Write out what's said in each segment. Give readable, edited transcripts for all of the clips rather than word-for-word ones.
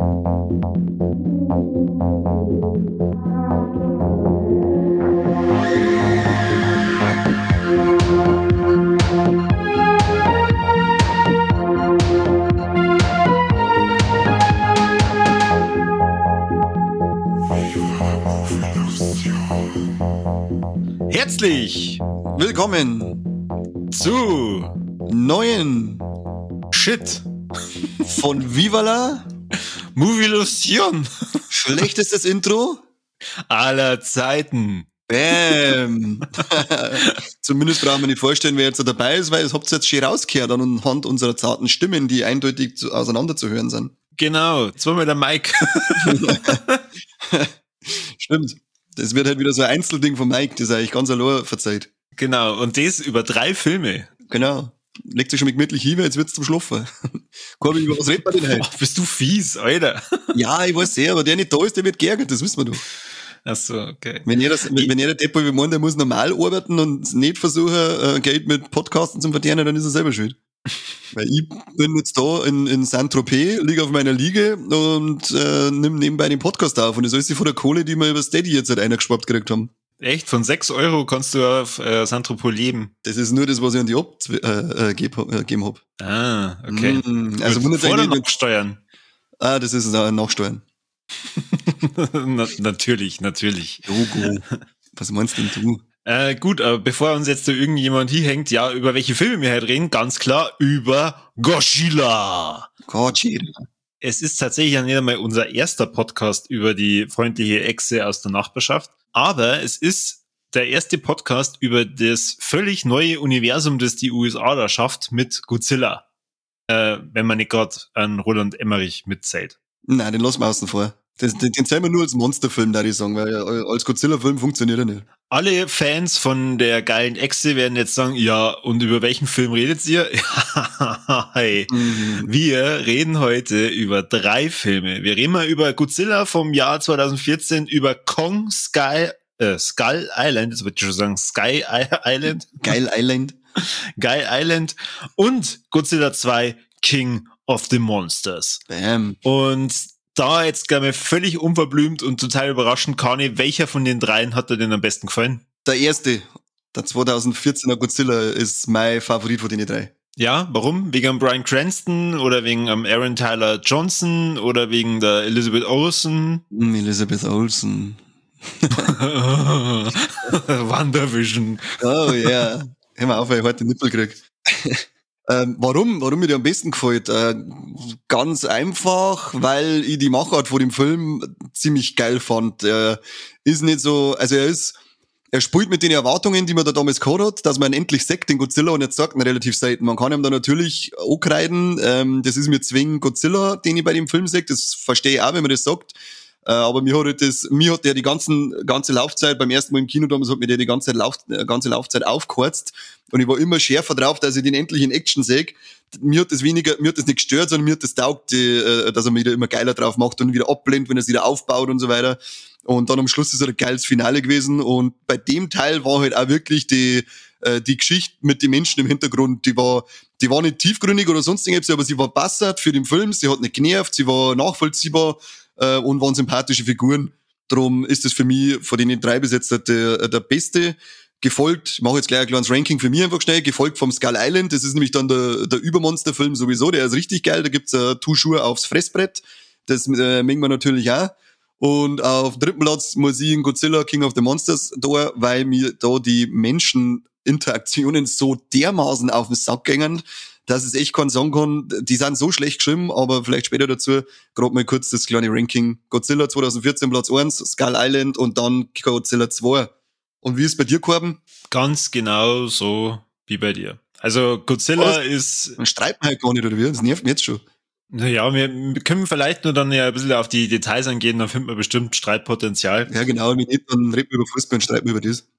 Herzlich willkommen zu neuen Shit von Vivala Movilusion. Schlechtestes Intro aller Zeiten. Bam. Zumindest brauchen wir nicht vorstellen, wer jetzt da dabei ist, weil es habt ihr jetzt schön rausgehört anhand unserer zarten Stimmen, die eindeutig auseinander zu hören sind. Genau, zweimal der Mike. Stimmt. Das wird halt wieder so ein Einzelding von Mike, das eigentlich ganz allein verzeiht. Genau, und das über 3 Filme. Genau. Legt sich schon mal gemütlich hin, jetzt wird's zum Schlafen. Corby, über was redet man denn heute? Oh, bist du fies, Alter. Ja, ich weiß sehr, aber der nicht da ist, der wird geärgert, das wissen wir doch. Ach so, okay. Wenn jeder Depot wie meint, der muss normal arbeiten und nicht versuchen, Geld mit Podcasten zu verdienen, dann ist er selber schuld. Weil ich bin jetzt da in Saint-Tropez, liege auf meiner Liege und nimm nebenbei den Podcast auf. Und das ist alles von der Kohle, die wir über Steady jetzt halt eingeschwappt gekriegt haben. Echt? Von 6 Euro kannst du auf Saint-Tropez leben? Das ist nur das, was ich an die gegeben hab. Ah, okay. Also wundert vor oder eigentlich nachsteuern? Ah, das ist Nachsteuern. Natürlich. Logo. Was meinst denn du? Gut, aber bevor uns jetzt da irgendjemand hinhängt, ja, über welche Filme wir halt reden, ganz klar über Godzilla. Es ist tatsächlich ja nicht einmal unser erster Podcast über die freundliche Echse aus der Nachbarschaft, aber es ist der erste Podcast über das völlig neue Universum, das die USA da schafft mit Godzilla. Wenn man nicht gerade an Roland Emmerich mitzählt. Nein, den lassen wir außen vor. Den zählen wir nur als Monsterfilm, da ich sagen, weil als Godzilla-Film funktioniert er nicht. Alle Fans von der geilen Echse werden jetzt sagen, ja, und über welchen Film redet ihr? Hey. Wir reden heute über 3 Filme. Wir reden mal über Godzilla vom Jahr 2014, über Kong Skull Island, das würde ich schon sagen, Sky Island. Geil Island. Geil Island und Godzilla 2, King of the Monsters. Bam. Und da jetzt, glaube ich, völlig unverblümt und total überraschend, Kani, welcher von den 3 hat dir denn am besten gefallen? Der erste, der 2014er Godzilla, ist mein Favorit von den 3. Ja, warum? Wegen Bryan Cranston oder wegen Aaron Tyler Johnson oder wegen der Elizabeth Olsen? Elizabeth Olsen. WandaVision. Oh ja. Yeah. Hör mal auf, weil ich heute den Nippel krieg. Warum mir der am besten gefällt? Ganz einfach, weil ich die Machart von dem Film ziemlich geil fand. Er ist nicht so, also er spielt mit den Erwartungen, die man da damals gehabt hat, dass man endlich sagt, den Godzilla, und jetzt sagt man relativ selten. Man kann ihm da natürlich ankreiden, das ist mir zwingend Godzilla, den ich bei dem Film sage, das verstehe ich auch, wenn man das sagt. Aber mir hat der die ganze Laufzeit, beim ersten Mal im Kino damals hat mir der die ganze Laufzeit aufgeheizt. Und ich war immer schärfer drauf, dass ich den endlich in Action sehe. Mir hat das nicht gestört, sondern mir hat das taugt, dass er mich da immer geiler drauf macht und wieder abblendet, wenn er es wieder aufbaut und so weiter. Und dann am Schluss ist er ein geiles Finale gewesen. Und bei dem Teil war halt auch wirklich die Geschichte mit den Menschen im Hintergrund, die war nicht tiefgründig oder sonst irgendwas, aber sie war passend für den Film, sie hat nicht genervt, sie war nachvollziehbar, und waren sympathische Figuren. Darum ist es für mich von den 3 bis jetzt der beste. Gefolgt, ich mache jetzt gleich ein kleines Ranking für mich einfach schnell, gefolgt vom Skull Island, das ist nämlich dann der Übermonsterfilm sowieso, der ist richtig geil, da gibt's Tuschur aufs Fressbrett, das mögen wir natürlich auch. Und auf 3. Platz muss ich in Godzilla King of the Monsters da, weil mir da die Menscheninteraktionen so dermaßen auf den Sack gängen, dass es echt keinen sagen kann, die sind so schlecht geschrieben, aber vielleicht später dazu, gerade mal kurz das kleine Ranking. Godzilla 2014 Platz 1, Skull Island und dann Godzilla 2. Und wie ist bei dir, Korben? Ganz genau so wie bei dir. Also Godzilla ist... Dann streiten wir halt gar nicht, oder wie? Das nervt mich jetzt schon. Naja, wir können vielleicht nur dann ja ein bisschen auf die Details eingehen, dann finden wir bestimmt Streitpotenzial. Ja genau, wenn nicht, dann reden wir über Fußball und streiten wir über das.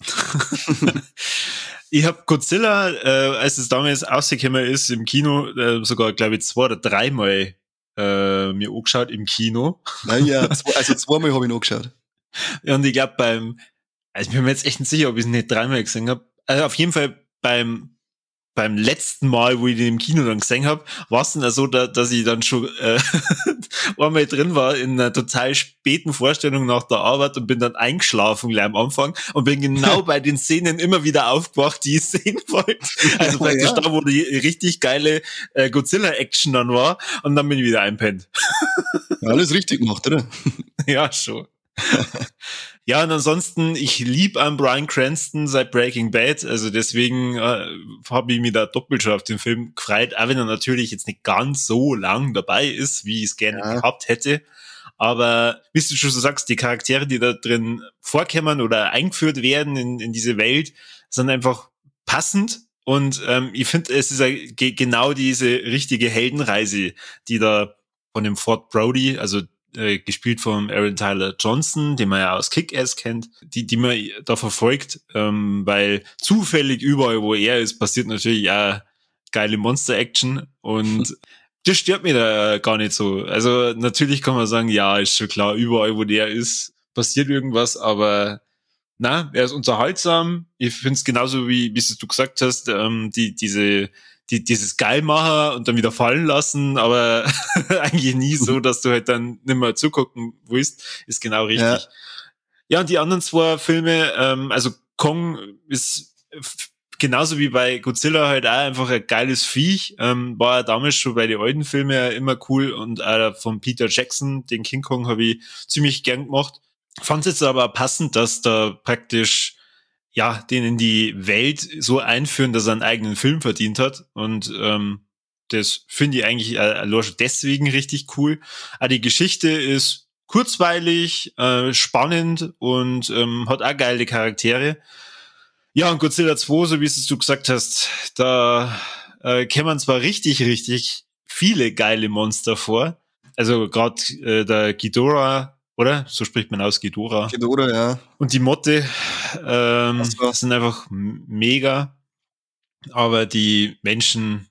Ich habe Godzilla, als es damals rausgekommen ist im Kino, sogar, glaube ich, 2 oder 3 Mal mir angeschaut im Kino. Naja, also 2 Mal habe ich ihn angeschaut. Und ich glaube also ich bin mir jetzt echt nicht sicher, ob ich es nicht 3 Mal gesehen habe. Also auf jeden Fall beim beim letzten Mal, wo ich den im Kino dann gesehen habe, war es dann so, dass ich dann schon einmal drin war in einer total späten Vorstellung nach der Arbeit und bin dann eingeschlafen gleich am Anfang und bin genau bei den Szenen immer wieder aufgewacht, die ich sehen wollte. Also praktisch da, wo die richtig geile Godzilla-Action dann war und dann bin ich wieder einpennt. Ja, alles richtig gemacht, oder? Ja, schon. Ja, und ansonsten, ich lieb an Bryan Cranston seit Breaking Bad, also deswegen habe ich mich da doppelt schon auf den Film gefreut, auch wenn er natürlich jetzt nicht ganz so lang dabei ist, wie ich es gerne gehabt hätte. Aber wie du schon so sagst, die Charaktere, die da drin vorkommen oder eingeführt werden in diese Welt, sind einfach passend. Und ich finde, es ist genau diese richtige Heldenreise, die da von dem Ford Brody, also gespielt von Aaron Tyler Johnson, den man ja aus Kick-Ass kennt, die man da verfolgt, weil zufällig überall, wo er ist, passiert natürlich auch geile Monster-Action und das stört mich da gar nicht so. Also natürlich kann man sagen, ja, ist schon klar, überall, wo der ist, passiert irgendwas, aber na, er ist unterhaltsam. Ich finde es genauso wie du gesagt hast, dieses Geilmacher und dann wieder fallen lassen, aber eigentlich nie so, dass du halt dann nicht mehr zugucken willst, ist genau richtig. Ja, und die anderen zwei Filme, also Kong ist genauso wie bei Godzilla halt auch einfach ein geiles Viech, war damals schon bei den alten Filmen immer cool und auch von Peter Jackson, den King Kong, habe ich ziemlich gern gemacht. Fand es jetzt aber passend, dass da praktisch den in die Welt so einführen, dass er einen eigenen Film verdient hat. Und das finde ich eigentlich deswegen richtig cool. Aber die Geschichte ist kurzweilig, spannend und hat auch geile Charaktere. Ja, und Godzilla 2, so wie es du gesagt hast, da kämen zwar richtig viele geile Monster vor. Also gerade der Ghidorah, oder? So spricht man aus, Ghidorah. Ghidorah, ja. Und die Motte sind einfach mega. Aber die Menschen,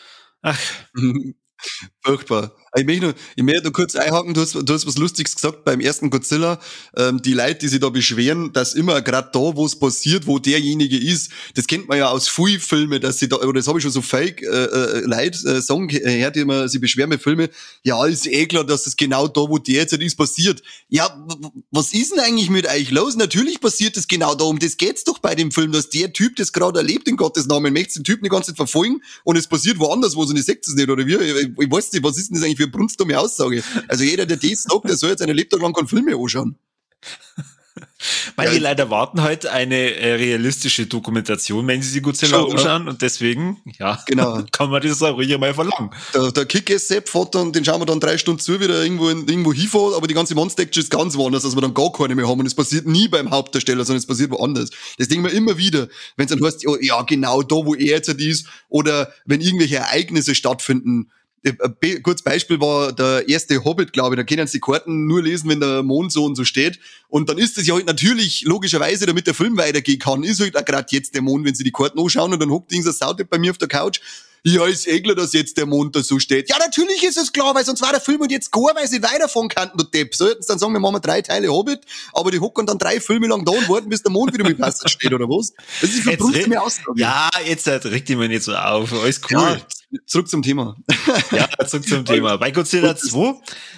furchtbar. Ich möchte nur kurz einhaken, du hast was Lustiges gesagt beim ersten Godzilla. Die Leute, die sich da beschweren, dass immer gerade da, wo es passiert, wo derjenige ist, das kennt man ja aus vielen Filmen, dass sie da, oder das habe ich schon so fake Leute sagen gehört, die immer sich beschweren mit Filmen, ja, ist eh klar, dass das genau da, wo der jetzt ist, passiert. Ja, was ist denn eigentlich mit euch los? Natürlich passiert das genau da, um das geht's doch bei dem Film, dass der Typ das gerade erlebt, in Gottes Namen, möchte den Typen die ganze Zeit verfolgen und es passiert woanders, wo so eine Sekte nicht, oder wie? Ich weiß nicht, was ist denn das eigentlich für eine brunstdumme Aussage? Also jeder, der das sagt, der soll jetzt einen Lebtag lang keinen Film mehr anschauen. Weil die leider warten halt eine realistische Dokumentation, wenn sie Godzilla anschauen und deswegen, genau. Kann man das auch ruhig mal verlangen. Der Kick-Ass-Sepp fährt dann, den schauen wir dann 3 Stunden zu, wie der irgendwo hinfährt, aber die ganze Monster-Action ist ganz woanders, dass wir dann gar keine mehr haben und es passiert nie beim Hauptdarsteller, sondern es passiert woanders. Das denken wir immer wieder, wenn es dann heißt, ja genau da, wo er jetzt ist, oder wenn irgendwelche Ereignisse stattfinden. Ein kurzes Beispiel war der erste Hobbit, glaube ich. Da können sie die Karten nur lesen, wenn der Mond so und so steht. Und dann ist das ja halt natürlich, logischerweise, damit der Film weitergehen kann, ist halt auch gerade jetzt der Mond, wenn sie die Karten anschauen und dann hockt dieser Sautyp bei mir auf der Couch. Ja, ist eh klar, dass jetzt der Mond da so steht. Ja, natürlich ist es klar, weil sonst war der Film und jetzt gar, weil sie weiterfahren könnten, du Depp. Sollten sie dann sagen, wir machen 3 Teile Hobbit, aber die hocken dann 3 Filme lang da und warten, bis der Mond wieder mit Wasser steht, oder was? Das ist für Brust mehr Aussage. Ja, jetzt regt die mir nicht so auf. Alles cool. Ja, zurück zum Thema. Ja, zurück zum Thema. Bei Godzilla 2,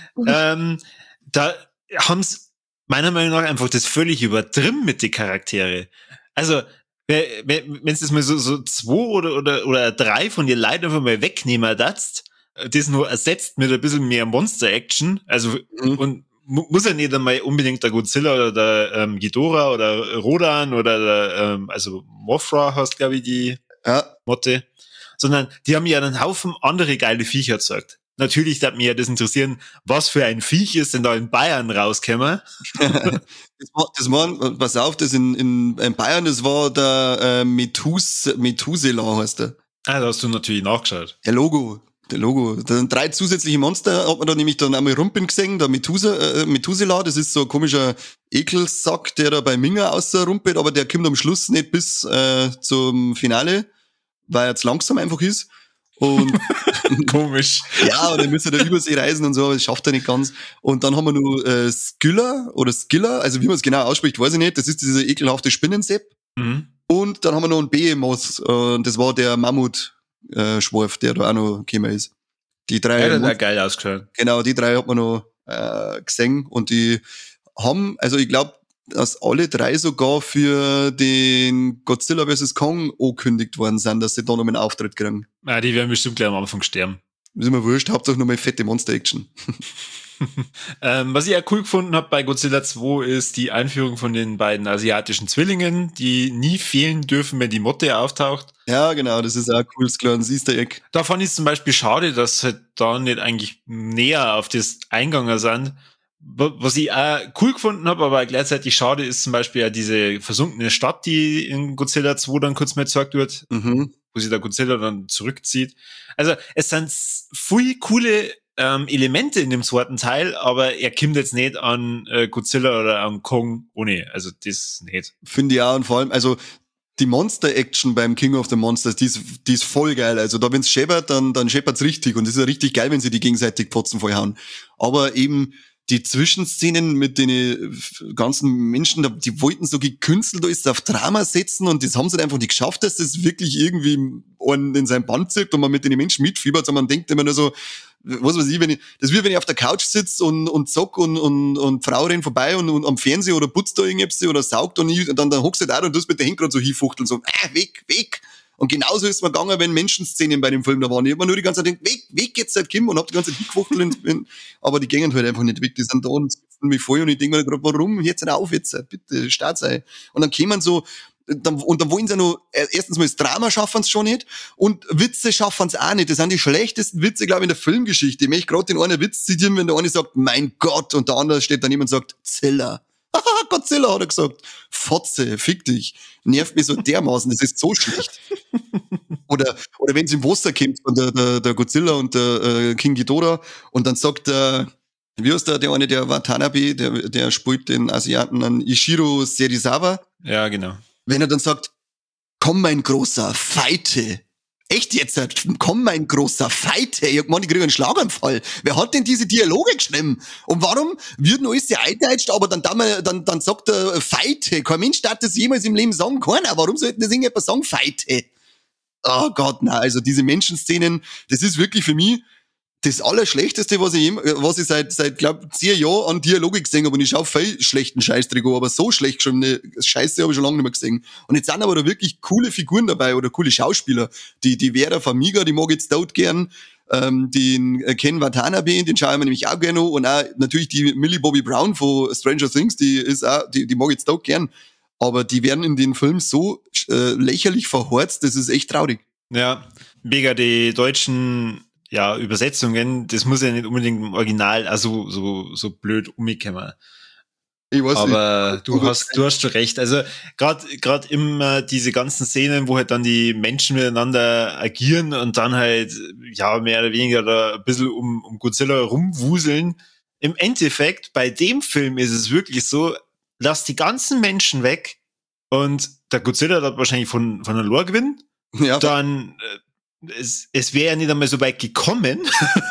da haben's meiner Meinung nach einfach das völlig übertrieben mit den Charaktere. Also, wenn es das mal so 2 oder 3 von dir Leuten einfach mal wegnehmen darfst, das nur ersetzt mit ein bisschen mehr Monster-Action, also und muss ja nicht einmal unbedingt der Godzilla oder der Ghidorah oder Rodan oder der, also Mothra heißt, glaube ich, die Motte, sondern die haben ja einen Haufen andere geile Viecher gezeigt. Natürlich darf mich ja das interessieren, was für ein Viech ist denn da in Bayern rausgekommen? Das war, pass auf, das in Bayern, das war der Methuselah heißt der. Ah, da hast du natürlich nachgeschaut. Der Logo. Da sind 3 zusätzliche Monster, hat man da nämlich dann einmal rumpen gesehen, der Methuselah, das ist so ein komischer Ekelsack, der da bei Minga rumpelt, aber der kommt am Schluss nicht bis zum Finale, weil er zu langsam einfach ist. Und komisch. Ja, und dann müsste er Übersee reisen und so, aber das schafft er nicht ganz. Und dann haben wir noch Skilla, also wie man es genau ausspricht, weiß ich nicht. Das ist dieser ekelhafte Spinnensepp. Und dann haben wir noch einen Behemoth, das war der Mammut-Schwarf, der da auch noch gekommen ist. Die drei. Ja, der hat geil ausgeschaut. Genau, die drei hat man noch gesehen und die haben, also ich glaube, dass alle drei sogar für den Godzilla vs. Kong angekündigt worden sind, dass sie da noch einen Auftritt kriegen. Ja, die werden bestimmt gleich am Anfang sterben. Ist mir wurscht, hauptsächlich nur mal fette Monster-Action. Was ich ja cool gefunden habe bei Godzilla 2 ist die Einführung von den beiden asiatischen Zwillingen, die nie fehlen dürfen, wenn die Motte auftaucht. Ja, genau, das ist auch ein cooles kleines Easter Egg. Da fand ich es zum Beispiel schade, dass halt da nicht eigentlich näher auf das eingegangen sind. Was ich auch cool gefunden habe, aber gleichzeitig schade ist zum Beispiel ja diese versunkene Stadt, die in Godzilla 2 dann kurz mal gezeigt wird, wo sich der Godzilla dann zurückzieht. Also es sind viel coole Elemente in dem zweiten Teil, aber er kommt jetzt nicht an Godzilla oder an Kong ohne. Also das nicht. Finde ich auch, und vor allem, also die Monster-Action beim King of the Monsters, die ist voll geil. Also da, wenn's scheppert, dann scheppert's richtig. Und es ist ja richtig geil, wenn sie die gegenseitig Pfotzen vollhauen. Aber eben die Zwischenszenen mit den ganzen Menschen, die wollten so gekünstelt ist auf Drama setzen und das haben sie einfach nicht geschafft, dass das wirklich irgendwie einen in sein Band zieht und man mit den Menschen mitfiebert, sondern man denkt immer nur so, was weiß ich, wenn ich auf der Couch sitze und zock und Frau rennt vorbei und am Fernseher oder putzt da irgendwas oder saugt und dann hockst du da und du mit der Hand gerade so hinfuchteln, so, weg. Und genauso ist mir gegangen, wenn Menschenszenen bei dem Film da waren. Ich hab mir nur die ganze Zeit gedacht, weg jetzt halt Kim und hab die ganze Zeit hingefuchtelt, aber die gehen halt einfach nicht weg, die sind da und sitzen mich voll und ich denke mir gerade, warum jetzt nicht auf jetzt, bitte, start sei. Und dann kämen so, dann wollen sie noch, erstens mal das Drama schaffen sie schon nicht und Witze schaffen sie auch nicht. Das sind die schlechtesten Witze, glaube ich, in der Filmgeschichte. Ich möchte gerade den einen Witz zitieren, wenn der eine sagt, mein Gott, und der andere steht daneben und sagt, Zilla. Haha, Godzilla, hat er gesagt. Fotze, fick dich. Nervt mich so dermaßen, das ist so schlecht. Oder wenn es im Wasser kommt von der Godzilla und der King Ghidorah und dann sagt wie heißt der eine, der Watanabe, der spielt den Asiaten an Ishiro Serizawa. Ja, genau. Wenn er dann sagt, komm mein Großer, feite. Echt jetzt? Komm mein Großer, feite. Ich kriege einen Schlaganfall. Wer hat denn diese Dialoge geschrieben? Und warum wird alles ja eingedeutscht, aber dann sagt er feite. Kein Mensch darf das jemals im Leben sagen, keiner. Warum sollten das irgendjemand sagen, feite? Oh Gott, na, also diese Menschenszenen, das ist wirklich für mich das Allerschlechteste, was ich seit glaub 10 Jahren an Dialoge gesehen habe. Und ich schaue viel schlechten Scheißdreck an, aber so schlecht geschriebene Scheiße habe ich schon lange nicht mehr gesehen. Und jetzt sind aber da wirklich coole Figuren dabei oder coole Schauspieler. Die Vera Farmiga, die mag ich jetzt tot gern. Den Ken Watanabe, den schaue ich mir nämlich auch gerne an. Und auch natürlich die Millie Bobby Brown von Stranger Things, die mag ich jetzt tot gern. Aber die werden in den Filmen so lächerlich verhorzt, das ist echt traurig. Ja, mega die deutschen Übersetzungen, das muss ja nicht unbedingt im Original also so blöd umgekommen. Ich weiß aber nicht. Du hast schon recht. Also gerade immer diese ganzen Szenen, wo halt dann die Menschen miteinander agieren und dann halt mehr oder weniger da ein bisschen um Godzilla rumwuseln. Im Endeffekt, bei dem Film ist es wirklich so, lass die ganzen Menschen weg und der Godzilla hat wahrscheinlich von der Lore gewinnen. Ja. Dann es wäre ja nicht einmal so weit gekommen.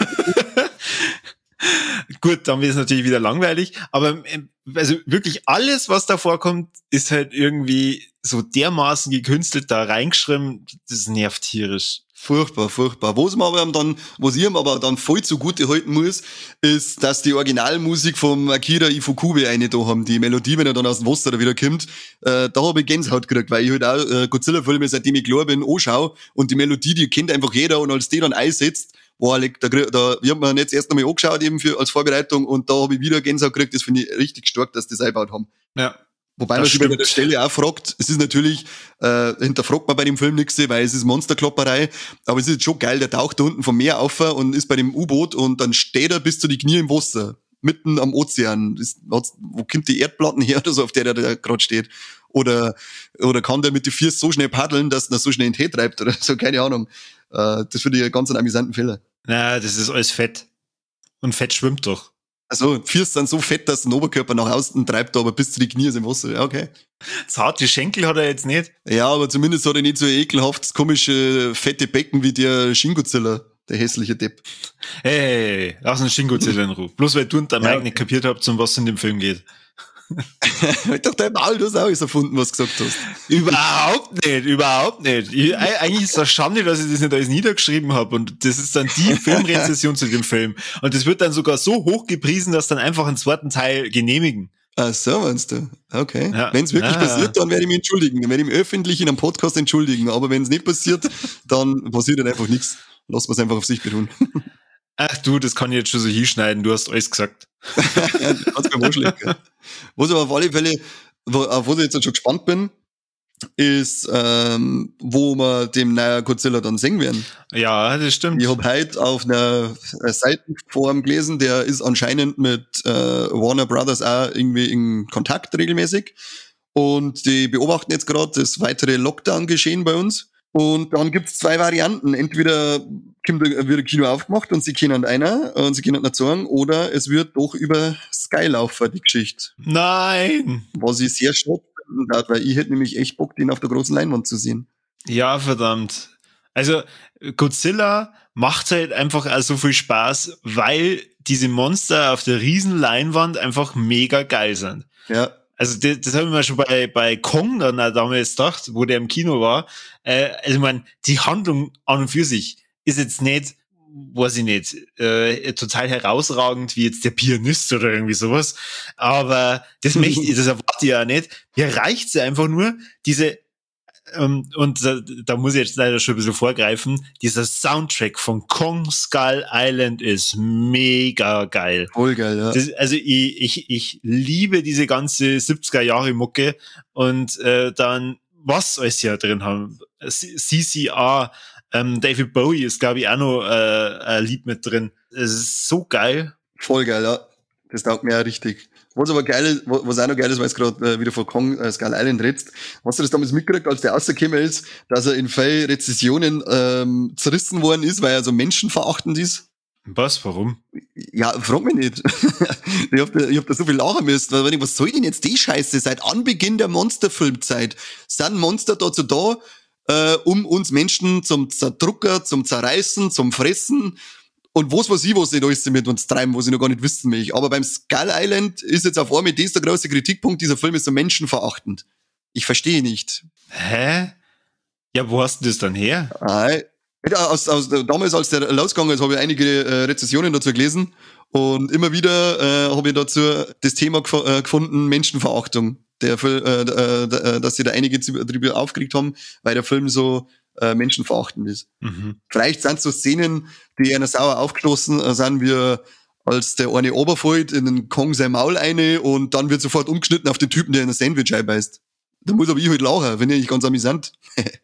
Gut, dann wird es natürlich wieder langweilig, aber also wirklich alles, was da vorkommt, ist halt irgendwie so dermaßen gekünstelt da reingeschrieben, das nervt tierisch. Furchtbar. Was ich ihm aber dann voll zugute halten muss, ist, dass die Originalmusik vom Akira Ifukube eine da haben, die Melodie, wenn er dann aus dem Wasser da wieder kommt, da habe ich Gänsehaut gekriegt, weil ich halt auch Godzilla-Filme, seitdem ich klar bin, anschaue und die Melodie, die kennt einfach jeder und als die dann einsetzt, wir haben mir jetzt erst einmal angeschaut eben als Vorbereitung und da habe ich wieder Gänsehaut gekriegt, das finde ich richtig stark, dass die das eingebaut haben. Ja. Wobei man sich bei der Stelle auch fragt, es ist natürlich, hinterfragt man bei dem Film nichts, weil es ist Monsterklopperei, aber es ist schon geil, der taucht da unten vom Meer auf und ist bei dem U-Boot und dann steht er bis zu die Knie im Wasser, mitten am Ozean. Wo kommt die Erdplatten her oder so, auf der gerade steht? Oder kann der mit den Füßen so schnell paddeln, dass er so schnell in den Tee treibt oder so, keine Ahnung. Das finde ich einen ganz amüsanten Fehler. Na, das ist alles Fett. Und Fett schwimmt doch. Also, Füße sind so fett, dass der Oberkörper nach außen treibt, aber bis zu die Knie ist im Wasser. Ja, okay. Zarte Schenkel hat er jetzt nicht. Ja, aber zumindest hat er nicht so ein ekelhaftes, komische, fette Becken wie der Shin Godzilla, der hässliche Depp. Hey, lass uns Shin Godzilla in Ruhe. Bloß weil du und der Mike nicht kapiert habt, um was in dem Film geht. Halt doch dein Maul, du hast auch alles erfunden, was du gesagt hast. Überhaupt nicht. Eigentlich ist das Schande, dass ich das nicht alles niedergeschrieben habe und das ist dann die Filmrezession zu dem Film. Und das wird dann sogar so hoch gepriesen, dass dann einfach einen zweiten Teil genehmigen. Ach so, meinst du? Okay. Ja. Wenn es wirklich passiert, dann werde ich mich entschuldigen. Dann werde ich mich öffentlich in einem Podcast entschuldigen. Aber wenn es nicht passiert, dann passiert dann einfach nichts. Lass es einfach auf sich beruhen. Ach du, das kann ich jetzt schon so hinschneiden. Du hast alles gesagt. Kannst mir vorschlagen. Was aber auf alle Fälle, auf was ich jetzt schon gespannt bin, ist, wo wir dem neuen Godzilla dann sehen werden. Ja, das stimmt. Ich habe heute auf einer Seitenform gelesen, der ist anscheinend mit Warner Brothers auch irgendwie in Kontakt regelmäßig. Und die beobachten jetzt gerade das weitere Lockdown-Geschehen bei uns. Und dann gibt's 2 Varianten. Entweder wird ein Kino aufgemacht und sie können einer und sie können nicht sagen, oder es wird doch über Sky laufen, die Geschichte. Nein! Was ich sehr schade finde, weil ich hätte nämlich echt Bock, den auf der großen Leinwand zu sehen. Ja, verdammt. Also Godzilla macht halt einfach auch so viel Spaß, weil diese Monster auf der riesen Leinwand einfach mega geil sind. Ja. Also das habe ich mir schon bei Kong dann auch damals gedacht, wo der im Kino war. Also ich meine, die Handlung an und für sich ist jetzt nicht, weiß ich nicht, total herausragend wie jetzt der Pianist oder irgendwie sowas. Aber das erwarte ich ja nicht. Mir reicht's ja einfach nur, diese und da muss ich jetzt leider schon ein bisschen vorgreifen, dieser Soundtrack von Kong Skull Island ist mega geil. Voll geil, ja. Also ich liebe diese ganze 70er-Jahre-Mucke und dann, was alles hier drin haben, CCR, David Bowie ist, glaube ich, auch noch ein Lied mit drin. Es ist so geil. Voll geil, ja. Das taugt mir auch richtig. Was aber geil ist, was auch noch geil ist, weil es gerade wieder von Kong Skull Island redst. Hast du das damals mitgekriegt, als der rausgekommen ist, dass er in vielen Rezessionen zerrissen worden ist, weil er so menschenverachtend ist? Was? Warum? Ja, frag mich nicht. ich hab da so viel lachen müssen. Weil, was soll denn jetzt die Scheiße? Seit Anbeginn der Monsterfilmzeit sind Monster dazu da, um uns Menschen zum Zerdrucker, zum Zerreißen, zum Fressen und was weiß ich, was die alles mit uns treiben, was ich noch gar nicht wissen will. Aber beim Skull Island ist jetzt auf einmal das der große Kritikpunkt, dieser Film ist so menschenverachtend. Ich verstehe nicht. Hä? Ja, wo hast du das dann her? Damals, als der losgegangen ist, habe ich einige Rezessionen dazu gelesen und immer wieder habe ich dazu das Thema gefunden, Menschenverachtung. Dass sich da einige drüber aufgeregt haben, weil der Film so menschenverachtend ist. Mhm. Vielleicht sind so Szenen, die einer sauer aufgestoßen sind, wie als der eine Oberfeld in den Kong sein Maul eine und dann wird sofort umgeschnitten auf den Typen, der in ein Sandwich einbeißt. Da muss aber ich halt lachen, finde ich ganz amüsant.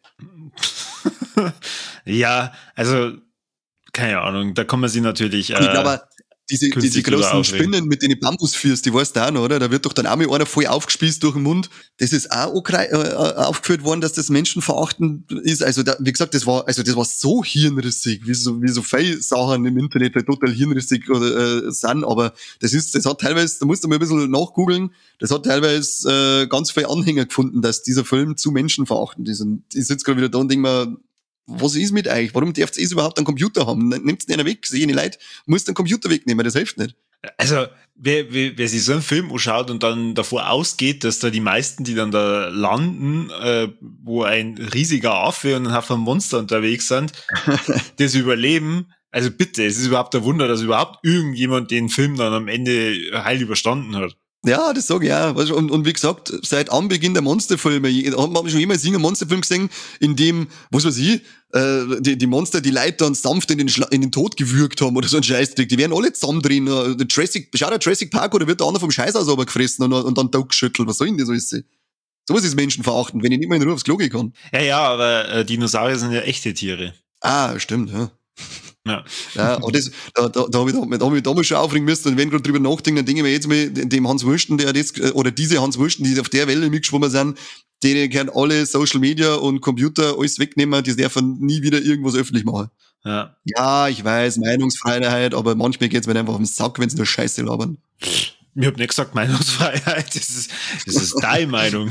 Ja, also keine Ahnung, da kann man sich natürlich ich glaube, diese großen Spinnen mit den Bambusviehs, die weißt du auch noch, oder? Da wird doch dann auch mal einer voll aufgespießt durch den Mund. Das ist auch aufgeführt worden, dass das menschenverachtend ist. Also, wie gesagt, das war so hirnrissig, wie so viele Sachen im Internet halt total hirnrissig sind. Aber das hat teilweise, da musst du mal ein bisschen nachgoogeln, das hat teilweise ganz viele Anhänger gefunden, dass dieser Film zu menschenverachtend ist. Und ich sitze gerade wieder da und denke mir, was ist mit euch? Warum dürft ihr überhaupt einen Computer haben? Nimmt's den weg, sehe ich Leute, musst den Computer wegnehmen, das hilft nicht. Also, wer sich so einen Film anschaut und dann davor ausgeht, dass da die meisten, die dann da landen, wo ein riesiger Affe und ein Haufen Monster unterwegs sind, das überleben, also bitte, es ist überhaupt ein Wunder, dass überhaupt irgendjemand den Film dann am Ende heil überstanden hat. Ja, das sage ich auch. Und wie gesagt, seit Anbeginn der Monsterfilme, haben wir schon jemals einen Monsterfilm gesehen, in dem, was weiß ich, die Monster, die Leute dann sanft in den Tod gewürgt haben oder so ein Scheißdreck. Die werden alle zusammendrehen. Schaut der Jurassic Park oder wird der andere vom Scheißhaus aber gefressen und dann geschüttelt. Was soll denn das alles? Sowas ist menschenverachtend, wenn ich nicht mal in Ruhe aufs Klo gehen kann. Ja, aber Dinosaurier sind ja echte Tiere. Ah, stimmt, ja. Ja, aber da habe ich damals schon aufregen müssen und wenn ich gerade drüber nachdenke, dann denke ich mir jetzt mal, dem Hans Wursten, diese Hans Wursten, die auf der Welle mitgeschwommen sind, denen können alle Social Media und Computer alles wegnehmen, die dürfen nie wieder irgendwas öffentlich machen. Ja, ich weiß, Meinungsfreiheit, aber manchmal geht's mir einfach auf den Sack, wenn sie nur Scheiße labern. Ich hab nicht gesagt Meinungsfreiheit, das ist deine Meinung.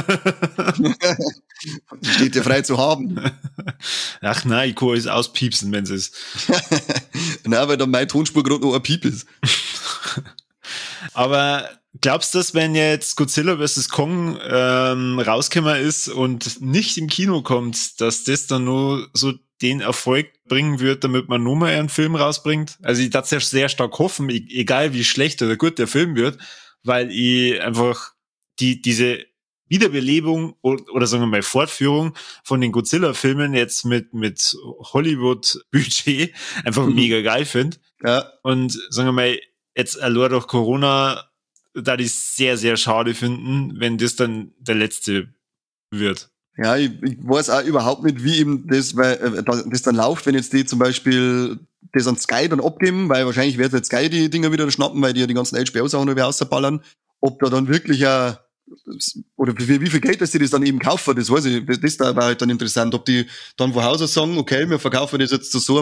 Die steht dir frei zu haben. Ach nein, ich kann alles auspiepsen, wenn es ist. Nein, weil dann meine Tonspur gerade noch ein Piep ist. Aber glaubst du, dass wenn jetzt Godzilla vs. Kong rausgekommen ist und nicht im Kino kommt, dass das dann nur so den Erfolg bringen wird, damit man nur mal einen Film rausbringt? Also ich darf sehr, sehr stark hoffen, egal wie schlecht oder gut der Film wird, weil ich einfach diese Wiederbelebung oder sagen wir mal Fortführung von den Godzilla-Filmen jetzt mit Hollywood-Budget einfach mega geil finde. Ja. Und sagen wir mal, jetzt allein durch Corona, da die sehr, sehr schade finden, wenn das dann der letzte wird. Ja, ich weiß auch überhaupt nicht, wie eben das dann läuft, wenn jetzt die zum Beispiel das an Sky dann abgeben, weil wahrscheinlich wird jetzt Sky die Dinger wieder schnappen, weil die ja die ganzen HBO-Sachen noch wieder rausballern. Ob da dann wirklich oder für wie viel Geld, dass die das dann eben kaufen, das weiß ich, das da war halt dann interessant, ob die dann von Haus aus sagen, okay, wir verkaufen das jetzt zu so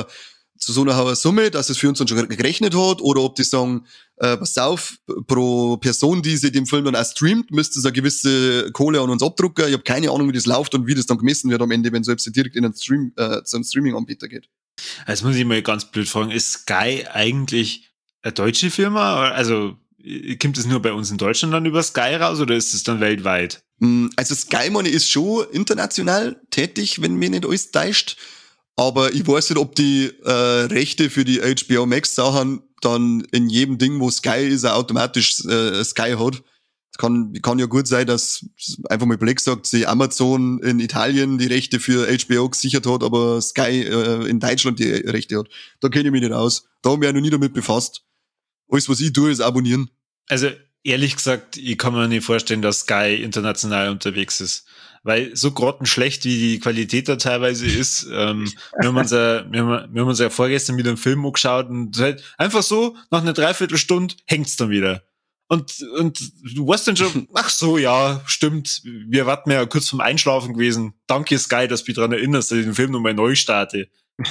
einer hohen Summe, dass es für uns dann schon gerechnet hat, oder ob die sagen, pass auf, pro Person, die sich den Film dann auch streamt, müsste es eine gewisse Kohle an uns abdrucken. Ich habe keine Ahnung, wie das läuft und wie das dann gemessen wird am Ende, wenn selbst direkt in einen zu einem Streaming-Anbieter geht. Jetzt muss ich mal ganz blöd fragen, ist Sky eigentlich eine deutsche Firma? Also kommt es nur bei uns in Deutschland dann über Sky raus oder ist es dann weltweit? Also Sky Money ist schon international tätig, wenn mir nicht alles täuscht. Aber ich weiß nicht, ob die Rechte für die HBO Max Sachen dann in jedem Ding, wo Sky ist, auch automatisch Sky hat. Es kann ja gut sein, dass einfach mal Black sagt, sie Amazon in Italien die Rechte für HBO gesichert hat, aber Sky in Deutschland die Rechte hat. Da kenne ich mich nicht aus. Da habe ich mich noch nie damit befasst. Alles, was ich tue, ist abonnieren. Also ehrlich gesagt, ich kann mir nicht vorstellen, dass Sky international unterwegs ist. Weil so grottenschlecht, wie die Qualität da teilweise ist, wir haben uns ja vorgestern wieder einen Film angeschaut und halt einfach so, nach einer Dreiviertelstunde hängt's dann wieder. Und du weißt dann schon, ach so, ja, stimmt, wir warten ja kurz vom Einschlafen gewesen. Danke Sky, dass du mich daran erinnerst, dass ich den Film nochmal neu starte.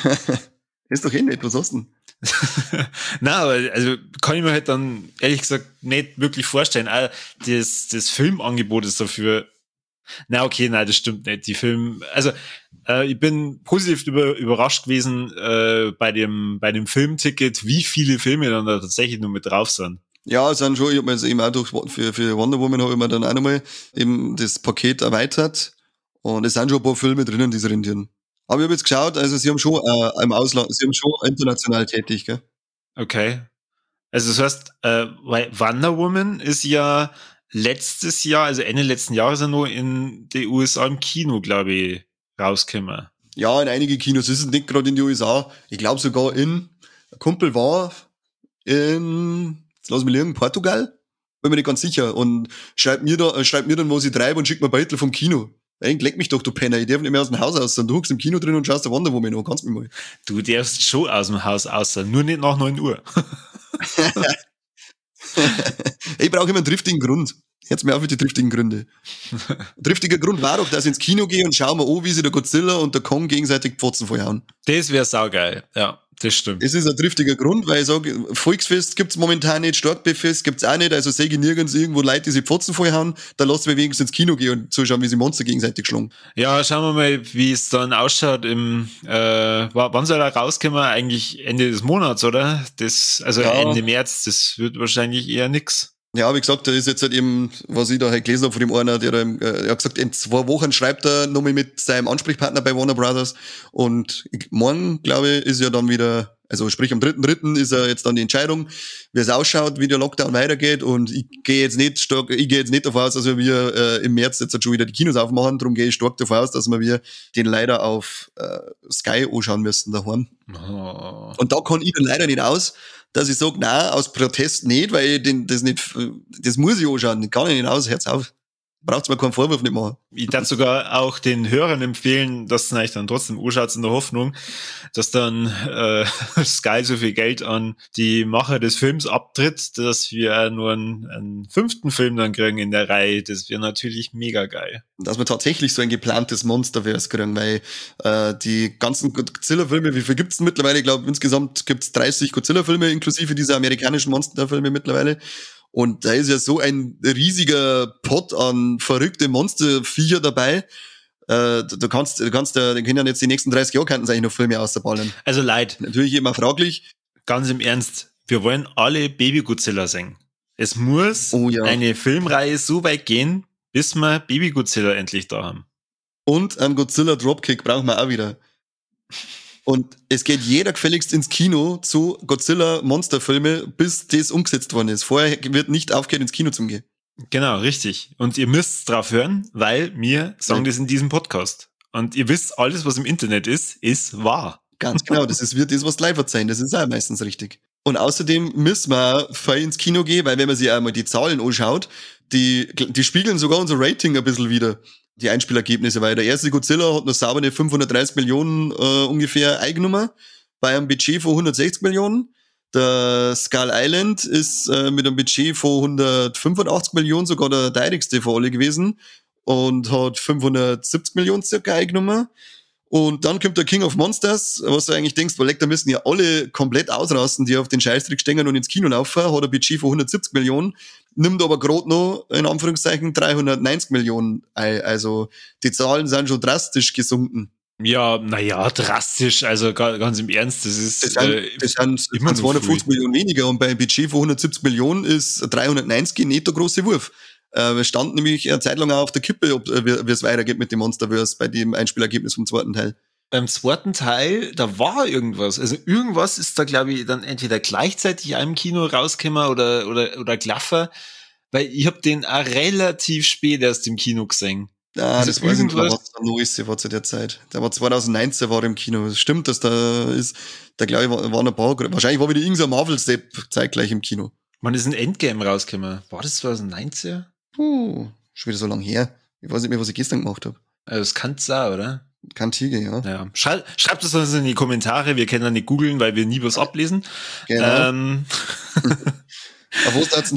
Ist doch eh nicht, was hast du denn? Na, aber also kann ich mir halt dann ehrlich gesagt nicht wirklich vorstellen. Auch das Filmangebot ist dafür. Na okay, nein, das stimmt nicht. Die also ich bin positiv überrascht gewesen bei dem Filmticket, wie viele Filme dann da tatsächlich nur mit drauf sind. Ja, es sind schon, ich habe mir jetzt eben auch für Wonder Woman habe ich mir dann auch nochmal eben das Paket erweitert und es sind schon ein paar Filme drinnen, die sie rentieren. Aber ich habe jetzt geschaut, also sie haben schon im Ausland, sie haben schon international tätig, gell? Okay. Also das heißt, weil Wonder Woman ist ja letztes Jahr, also Ende letzten Jahres ja nur in die USA im Kino, glaube ich, rausgekommen. Ja, in einige Kinos. Es ist nicht gerade in die USA. Ich glaube sogar ein Kumpel war jetzt lass mich liegen, Portugal. Bin mir nicht ganz sicher. Und schreibt mir dann, was ich treibe und schickt mir Beutel vom Kino. Leck mich doch, du Penner. Ich darf nicht mehr aus dem Haus aus sein. Du huckst im Kino drin und schaust der Wonder Woman an. Kannst mich mal. Du darfst schon aus dem Haus aus sein, nur nicht nach 9 Uhr. Ich brauche immer einen triftigen Grund. Jetzt mir auf mit die triftigen Gründe. Triftiger Grund war doch, dass ich ins Kino gehe und schau mir an, wie sich der Godzilla und der Kong gegenseitig Pfotzen vollhauen. Das wäre saugeil, ja. Das stimmt. Es ist ein triftiger Grund, weil ich sage, Volksfest gibt's momentan nicht, Starkbefest gibt's auch nicht, also sehe ich nirgends irgendwo Leute, die sich Pfotzen vollhauen, da lassen wir wenigstens ins Kino gehen und zuschauen, wie sie Monster gegenseitig schlagen. Ja, schauen wir mal, wie es dann ausschaut wann soll er rauskommen? Eigentlich Ende des Monats, oder? Ende März, das wird wahrscheinlich eher nix. Ja, wie gesagt, da ist jetzt halt eben, was ich da halt gelesen habe von dem einer, der er hat gesagt, in 2 Wochen schreibt er nochmal mit seinem Ansprechpartner bei Warner Brothers und morgen, glaube ich, ist ja dann wieder, also sprich am 3.3. ist ja jetzt dann die Entscheidung, wie es ausschaut, wie der Lockdown weitergeht und ich gehe jetzt nicht davon aus, dass wir im März jetzt halt schon wieder die Kinos aufmachen, darum gehe ich stark davon aus, dass wir den leider auf Sky anschauen müssen daheim. Oh. Und da kann ich dann leider nicht aus, dass ich sage, nein, aus Protest nicht, weil das muss ich anschauen, kann ich nicht aus, Herz auf. Braucht's mir keinen Vorwurf nicht machen. Ich darf sogar auch den Hörern empfehlen, dass es eigentlich dann trotzdem anschaut in der Hoffnung, dass dann Sky so viel Geld an die Macher des Films abtritt, dass wir nur einen 5. Film dann kriegen in der Reihe. Das wäre natürlich mega geil. Dass wir tatsächlich so ein geplantes Monsterverse kriegen, weil die ganzen Godzilla-Filme, wie viel gibt's denn mittlerweile? Ich glaube, insgesamt gibt's 30 Godzilla-Filme, inklusive dieser amerikanischen Monsterfilme mittlerweile. Und da ist ja so ein riesiger Pot an verrückte Monsterviecher dabei. Den können jetzt die nächsten 30 Jahre könnten sie eigentlich noch Filme ausballern. Also Leid. Natürlich immer fraglich. Ganz im Ernst. Wir wollen alle Baby-Godzilla sehen. Es muss eine Filmreihe so weit gehen, bis wir Baby Godzilla endlich da haben. Und einen Godzilla Dropkick brauchen wir auch wieder. Und es geht jeder gefälligst ins Kino zu Godzilla Monsterfilme, bis das umgesetzt worden ist. Vorher wird nicht aufgehört, ins Kino zu gehen. Genau, richtig. Und ihr müsst drauf hören, weil wir sagen das in diesem Podcast. Und ihr wisst, alles, was im Internet ist wahr. Ganz genau, wird das, was live sein. Das ist auch meistens richtig. Und außerdem müssen wir voll ins Kino gehen, weil wenn man sich einmal die Zahlen anschaut, die spiegeln sogar unser Rating ein bisschen wieder, die Einspielergebnisse, weil der erste Godzilla hat noch saubere 530 Millionen ungefähr eingenommen, bei einem Budget von 160 Millionen. Der Skull Island ist mit einem Budget von 185 Millionen sogar der teuerste von alle gewesen und hat 570 Millionen circa eingenommen. Und dann kommt der King of Monsters, was du eigentlich denkst, da müssen ja alle komplett ausrasten, die auf den Scheißtrick stehen und ins Kino laufen, hat ein Budget von 170 Millionen, nimmt aber gerade noch, in Anführungszeichen, 390 Millionen ein. Also die Zahlen sind schon drastisch gesunken. Ja, naja, drastisch, also ganz im Ernst, das sind immer 250 Millionen weniger und bei einem Budget von 170 Millionen ist 390 nicht der große Wurf. Wir standen nämlich eine Zeit lang auch auf der Kippe, wie es weitergeht mit dem Monsterverse bei dem Einspielergebnis vom zweiten Teil. Beim zweiten Teil, da war irgendwas. Also irgendwas ist da, glaube ich, dann entweder gleichzeitig einem Kino rausgekommen oder Glaffer, weil ich habe den auch relativ spät erst im Kino gesehen. Ja, also das weiß ich nicht, was da los war zu der Zeit. Der war 2019 war im Kino. Es stimmt, dass da ist, da glaube ich, waren ein paar, wahrscheinlich war wieder irgendein Marvel-Step zeitgleich im Kino. Wann ist ein Endgame rausgekommen? War das 2019? Schon wieder so lang her. Ich weiß nicht mehr, was ich gestern gemacht habe. Also das kann es sein, oder? Kann Tiger, ja. Schreibt es uns in die Kommentare, wir können dann nicht googeln, weil wir nie was ablesen. Genau. Auf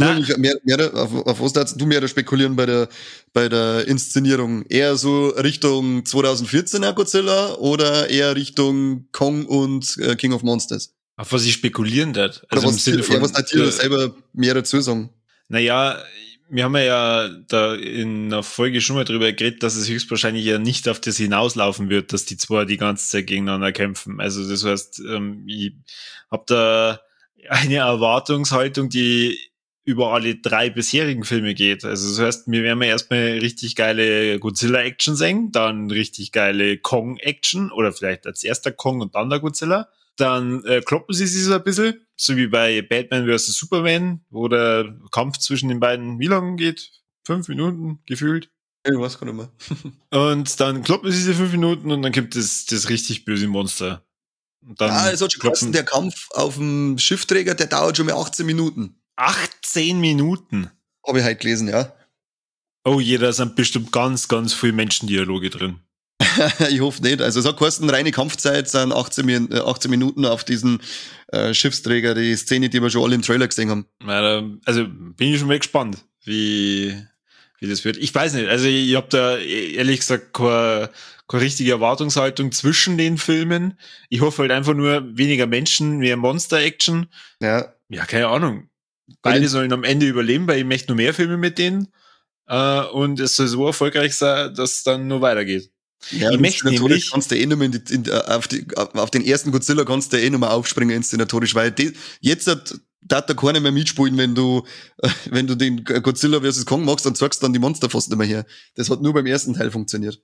was darfst du mehr spekulieren bei der Inszenierung? Eher so Richtung 2014er Godzilla oder eher Richtung Kong und King of Monsters? Auf was ich spekulieren darf? Also im Sinne von, was hat dir selber mehr dazu sagen? Naja, wir haben ja da in einer Folge schon mal drüber geredet, dass es höchstwahrscheinlich ja nicht auf das hinauslaufen wird, dass die zwei die ganze Zeit gegeneinander kämpfen. Also das heißt, ich habe da eine Erwartungshaltung, die über alle 3 bisherigen Filme geht. Also das heißt, wir werden erstmal richtig geile Godzilla-Action sehen, dann richtig geile Kong-Action oder vielleicht als erster Kong und dann der Godzilla. Dann kloppen sie sich so ein bisschen, so wie bei Batman vs. Superman, wo der Kampf zwischen den beiden wie lange geht? 5 Minuten gefühlt. Ich weiß gar nicht mehr. Und dann kloppen sie diese 5 Minuten und dann kommt das richtig böse Monster. Und dann es hat schon kosten, der Kampf auf dem Schiffträger, der dauert schon mal 18 Minuten. 18 Minuten? Habe ich halt gelesen, ja. Oh je, da sind bestimmt ganz, ganz viele Menschendialoge drin. Ich hoffe nicht. Also es hat kosten, reine Kampfzeit sind 18 Minuten auf diesen Schiffsträger, die Szene, die wir schon alle im Trailer gesehen haben. Ja, also bin ich schon mal gespannt, wie das wird. Ich weiß nicht, also ich habe da ehrlich gesagt keine richtige Erwartungshaltung zwischen den Filmen. Ich hoffe halt einfach nur weniger Menschen, mehr Monster-Action. Ja, keine Ahnung. Beide sollen am Ende überleben, weil ich möchte nur mehr Filme mit denen. Und es soll so erfolgreich sein, dass es dann nur weitergeht. Ja, ich möchte nämlich, kannst du nicht mehr auf den ersten Godzilla kannst du nicht mehr aufspringen inszenatorisch, weil jetzt darf da keiner mehr mitspielen, wenn du den Godzilla vs. Kong machst, dann zeigst du dann die Monster fast nicht mehr her. Das hat nur beim ersten Teil funktioniert.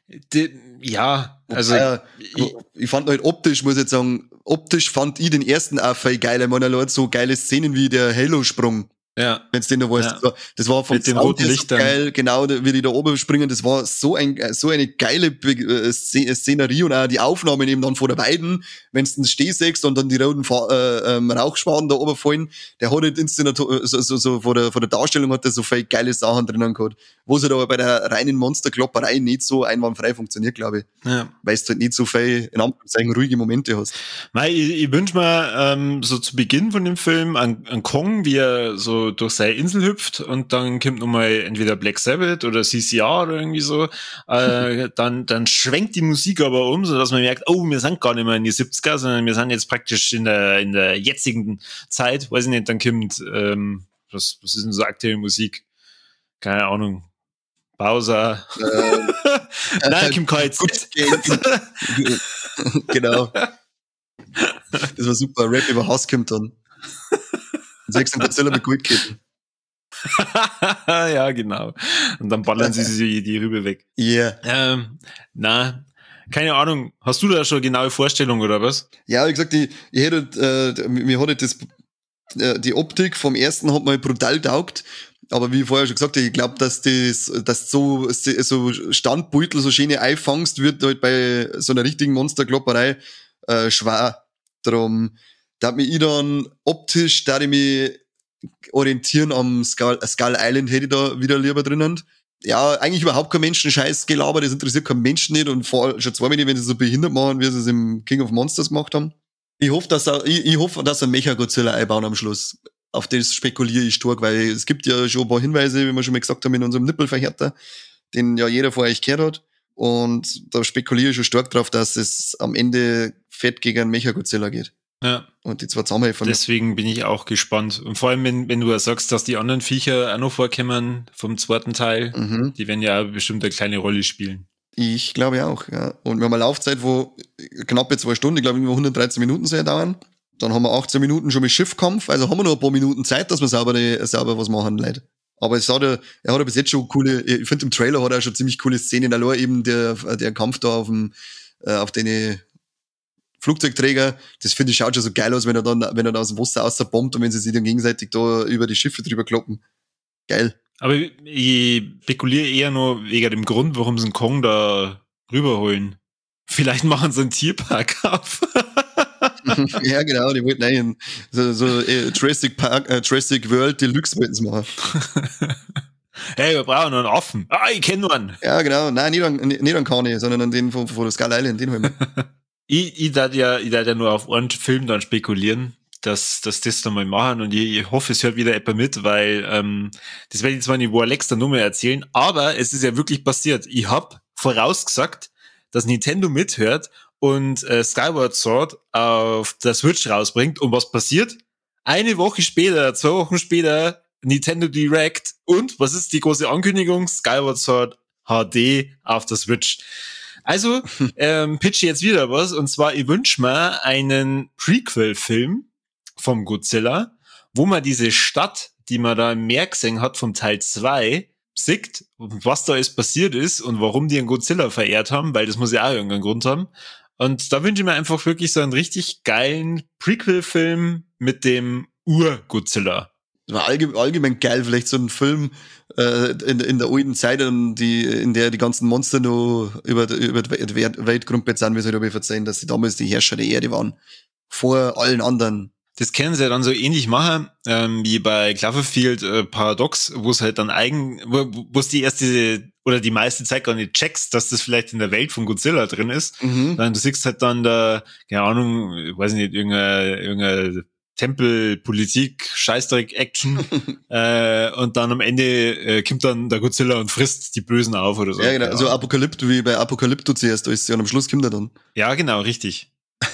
Ich fand halt optisch, muss ich jetzt sagen, fand ich den ersten auch voll geil. Ich meine, Leute, so geile Szenen wie der Halo-Sprung. Ja. Wenn's den noch weißt. Ja. Das war vom Sound so geil, genau, wie die da oben springen. Das war so eine geile Szenerie und auch die Aufnahmen eben dann vor der Weiden, wenn's den Steh siehst und dann die roten Rauchschwaden da oben fallen. Der hat halt so vor der Darstellung hat der so viele geile Sachen drinnen gehabt. Wo sie da bei der reinen Monsterklopperei nicht so einwandfrei funktioniert, glaube ich. Ja. Weil du halt nicht so viel, in Anführungszeichen, ruhige Momente hast. Ich wünsche mir so zu Beginn von dem Film an Kong, wie er so durch seine Insel hüpft und dann kommt nochmal entweder Black Sabbath oder CCR oder irgendwie so. Dann schwenkt die Musik aber um, so dass man merkt, oh, wir sind gar nicht mehr in die 70er, sondern wir sind jetzt praktisch in der jetzigen Zeit. Weiß ich nicht, dann kommt, was ist denn so aktuelle Musik? Keine Ahnung. Bowser. Nein, Kim Keitz. Genau. Das war super. Rap über Hass kommt dann. 6 Godzilla mit Goldketten. Ja, genau. Und dann ballern sie die Rübe weg. Ja. Yeah. Keine Ahnung. Hast du da schon eine genaue Vorstellung oder was? Ja, wie gesagt, ich hätte, mir hat das, die Optik vom ersten hat mir brutal taugt. Aber wie ich vorher schon gesagt habe, ich glaube, dass so Standbeutel, so schöne einfangst, wird halt bei so einer richtigen Monsterklopperei schwer. Darum, da hat mich ich dann optisch, da ich mich orientieren am Skull Island, hätte ich da wieder lieber drinnen. Ja, eigentlich überhaupt kein Menschen-Scheiß gelabert, das interessiert keinen Menschen nicht und schon zweimal nicht, wenn sie so behindert machen, wie sie es im King of Monsters gemacht haben. Ich hoffe, dass er Mecha-Godzilla einbauen am Schluss. Auf das spekuliere ich stark, weil es gibt ja schon ein paar Hinweise, wie wir schon mal gesagt haben, in unserem Nippelverhärter, den ja jeder vor euch gehört hat. Und da spekuliere ich schon stark drauf, dass es am Ende fett gegen einen Mecha-Godzilla geht. Ja. Und die zwei zusammenhelfen. Deswegen bin ich auch gespannt. Und vor allem, wenn du ja sagst, dass die anderen Viecher auch noch vorkommen vom zweiten Teil, die werden ja auch bestimmt eine kleine Rolle spielen. Ich glaube auch, ja. Und wir haben eine Laufzeit, wo knappe 2 Stunden, ich glaube, nur 113 Minuten soll dauern. Dann haben wir 18 Minuten schon mit Schiffkampf, also haben wir noch ein paar Minuten Zeit, dass wir sauber was machen, Leute. Aber er hat bis jetzt schon coole, ich finde im Trailer hat er schon ziemlich coole Szenen, allein eben der Kampf da auf den Flugzeugträger, das finde ich schaut schon so geil aus, wenn er da aus dem Wasser außerbombt und wenn sie sich dann gegenseitig da über die Schiffe drüber kloppen. Geil. Aber ich spekuliere eher nur wegen dem Grund, warum sie einen Kong da rüberholen. Vielleicht machen sie einen Tierpark auf. Ja, genau, die wollten eigentlich so Jurassic World Deluxe wollten sie machen. Hey, wir brauchen einen Affen. Ich kenne nur einen. Ja, genau. Nein, nicht an Kanye, sondern an den von der Skull Island, den holen wir. Ich darf ja nur auf einen Film dann spekulieren, dass das dann mal machen und ich hoffe, es hört wieder jemand mit, weil das werde ich zwar nicht wo Alex dann nur mehr erzählen, aber es ist ja wirklich passiert. Ich habe vorausgesagt, dass Nintendo mithört und Skyward Sword auf der Switch rausbringt und was passiert? 2 Wochen später Nintendo Direct und was ist die große Ankündigung? Skyward Sword HD auf der Switch. Also pitche jetzt wieder was und zwar ich wünsche mir einen Prequel-Film vom Godzilla, wo man diese Stadt, die man da im Meer gesehen hat vom Teil 2, sieht, was da alles passiert ist und warum die einen Godzilla verehrt haben, weil das muss ja auch irgendeinen Grund haben. Und da wünsche ich mir einfach wirklich so einen richtig geilen Prequel-Film mit dem Ur-Godzilla. Das war allgemein geil, vielleicht so ein Film in der alten Zeit, in der die ganzen Monster noch über die Weltgrundbett sind, wie sie dabei verzeihen, dass sie damals die Herrscher der Erde waren. Vor allen anderen. Das können sie ja dann so ähnlich machen, wie bei Cloverfield Paradox, wo es halt dann wo es die erste oder die meiste Zeit gar nicht checkst, dass das vielleicht in der Welt von Godzilla drin ist. Dann du siehst halt dann da, keine Ahnung, weiß nicht, irgendeine Tempelpolitik, Scheißdreck-Action und dann am Ende kommt dann der Godzilla und frisst die Bösen auf oder so. Ja, genau, so Apokalypto, wie bei Apokalypto zuerst ist und am Schluss kommt er dann. Ja, genau, richtig.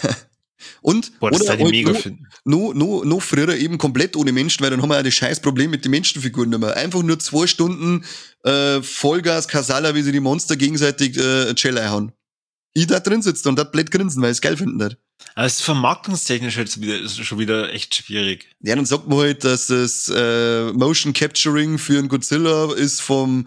Und boah, das oder mega no früher eben komplett ohne Menschen, weil dann haben wir auch das scheiß Problem mit den Menschenfiguren nicht mehr. Einfach nur 2 Stunden Vollgas Kasala, wie sie die Monster gegenseitig Shell einhauen. Ich da drin sitzt und da blöd grinsen, weil ich es geil finden wird. Aber es ist vermarktungstechnisch halt schon wieder echt schwierig. Ja, dann sagt man halt, dass das Motion Capturing für einen Godzilla ist auch